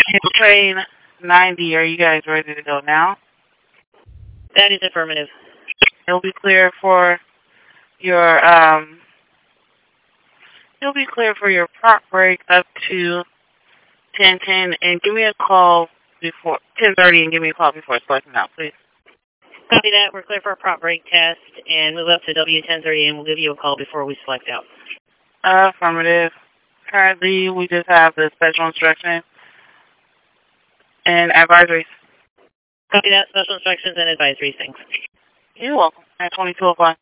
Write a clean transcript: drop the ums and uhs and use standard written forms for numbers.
It's train 90. Are you guys ready to go now? That is affirmative. It'll be clear for your prop break up to 10:10, and give me a call before 10:30, and give me a call before selecting out, please. Copy that. We're clear for a prop break test, and move up to W1030, and we'll give you a call before we select out. Affirmative. Currently, we just have the special instruction and advisories. Copy that. Special instructions and advisories. Thanks. You're welcome. At 22:05.